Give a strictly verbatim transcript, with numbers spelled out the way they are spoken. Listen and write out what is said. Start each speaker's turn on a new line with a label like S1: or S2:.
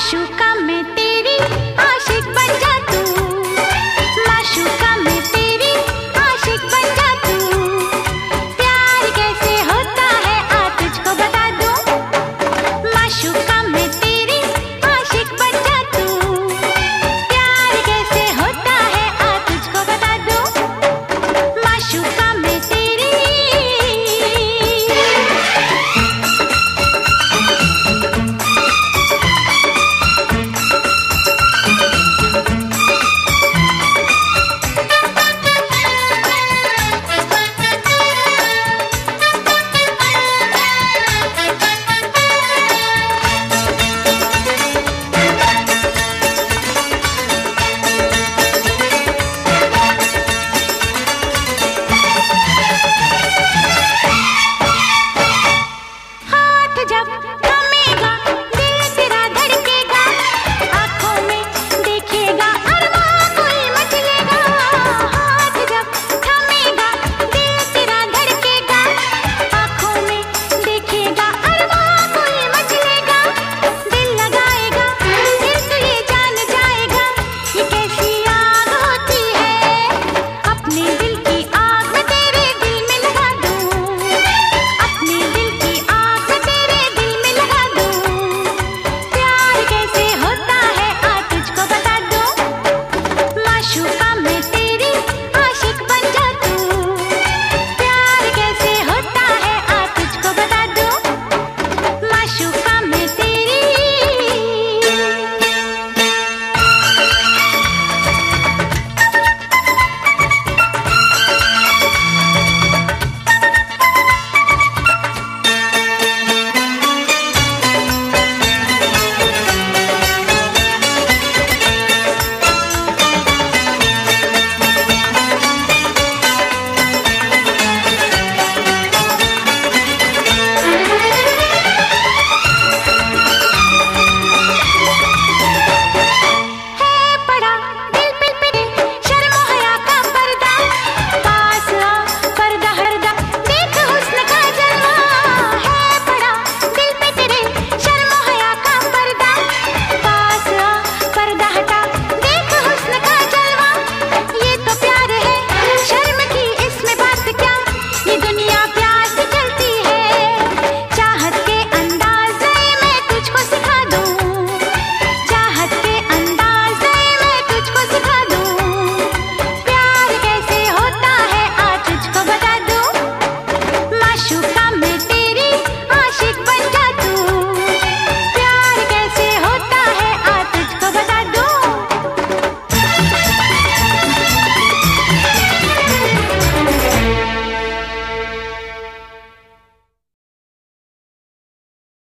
S1: माशूका मैं तेरी आशिक बन जा तू, माशूका मैं तेरी आशिक बन जा तू। प्यार कैसे होता है आ तुझको बता दूं, माशूका मैं तेरी आशिक बन जा तू। प्यार कैसे होता है आ तुझको बता दूं, माशूका मैं तेरी। जब